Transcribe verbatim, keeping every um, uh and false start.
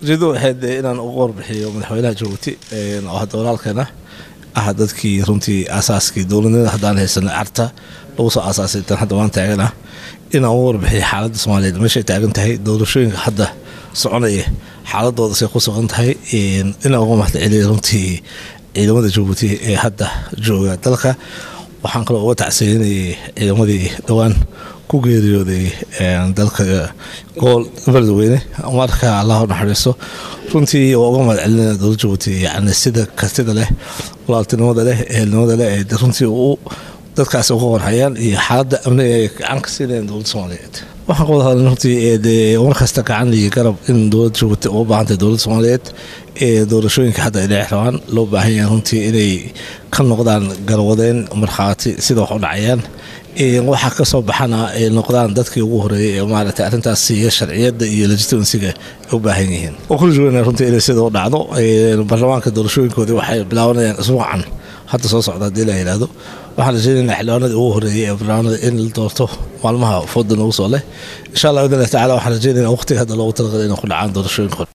جدو هاد إن أنا أقرب حي ومن حوالها جوتي إن أحد ولالكنا أحد كي رنتي أساس كي دولنا هدان هي سنة عرتا لوص أساسي تنحد وان تعجنا إن أقرب حي حالة الصومالية مش تعجن تهي دول شوين حدا صعنية حالة دول سيقص عن تهي إن إن أقوم حتى إلى رنتي إلى مدة جوتي حدا جو تلقى وحنقل أو تعسيني إلى مدة دوان ku geeriyooday dalka gool Beledweyne marka Allah naxariisto runtii oo uga madcelinaa dowladda Djibouti yani sida kartida leh walaaltinimada leh eelnimada leh ee runtii uu dadkaas uga warhayaan iyo xaaladda amniga ay gacan ka siinayaan dowladda Soomaaliyeed waxaan qowda hadalnaa runtii ee war kasta gacan iyo garab in dowladda Djibouti u baahantay dowladda Soomaaliyeed ee doorashooyinka hadda ay dhacayaan loo baahan yahay runtii inay ka noqdaan garwadeen marxaati sida wax u dhacayaan waxa ka soo baxana ee noqdaan dadkii ugu horeeyay ee maaragtay arintaas iyo sharciyada iyo legitimacy-ga u baahan yihiin oo ku joogana runtii inay sidoo dhacdo ee baarlamaanka doorashooyinkoodii waxay bilaabanayaan isbuucan hadda soo socda hadii la yiraahdo waxaan rajaynaynaa xildhibaanadii ugu horeeyay ee barnaamijka in la doorto maalmaha foodan ugu soo leh insha Allah ta'ala waxaan rajaynaynaa waqtiga hadda loogu talagalay inuu ku dhacaan doorashooyinka